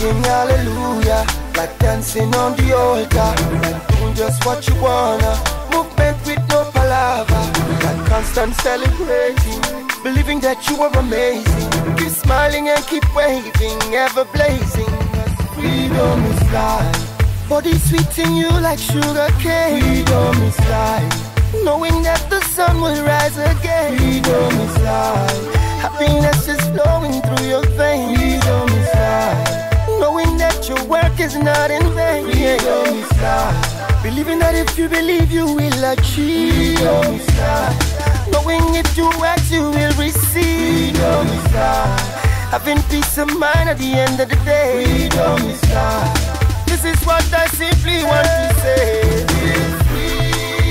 singing hallelujah, like dancing on the altar, like doing just what you wanna. Movement with no palaver, like constant celebrating, believing that you are amazing. Keep smiling and keep waving, ever blazing. Freedom is life. Body sweeting you like sugar cane. Freedom is life. Knowing that the sun will rise again. Freedom is life. Happiness is flowing through your veins. Freedom is life. Knowing that your work is not in vain. Freedom is life. Believing that if you believe you will achieve. Freedom is life. Knowing if you act you will receive. Freedom is life. Having peace of mind at the end of the day. Freedom is life. This is what I simply want to say. Feel free.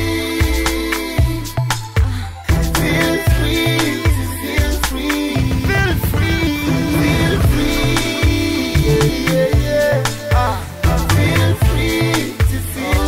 Feel free. Feel free. Feel free. Feel free. Yeah, yeah, yeah. Feel free to feel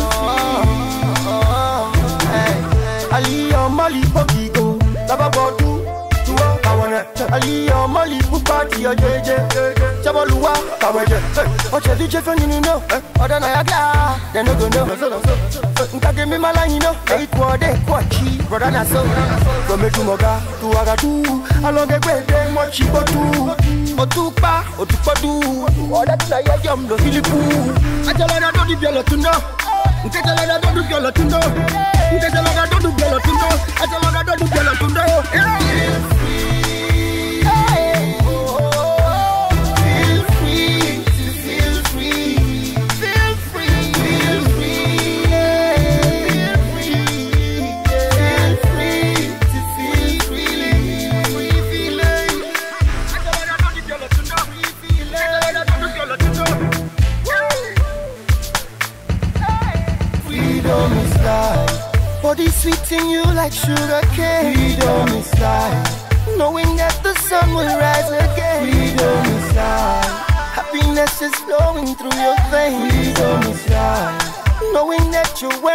free. Hey. Ali Mali Pogigo, Lababodu, Ali Mali Bukati, JJ, Chabalua, Kawaja, Ocha DJ Fanino, Odanayaka, then no go no. Give me my line, you know, 8 Quachi, Rodana so, from Metumoga to Agatu, along the way, then what she got to, Otupa, Otupadu, or that I am the Filipu. I tell her I don't do Bella to know. I tell her I don't do Bella to know. I tell her I don't do Bella to know. I tell her I don't do Bella to know. Body sweeting you like sugar cane. Freedom is life. Knowing that the sun will rise again. Freedom is life. Happiness is flowing through your veins. Freedom is life. Knowing that your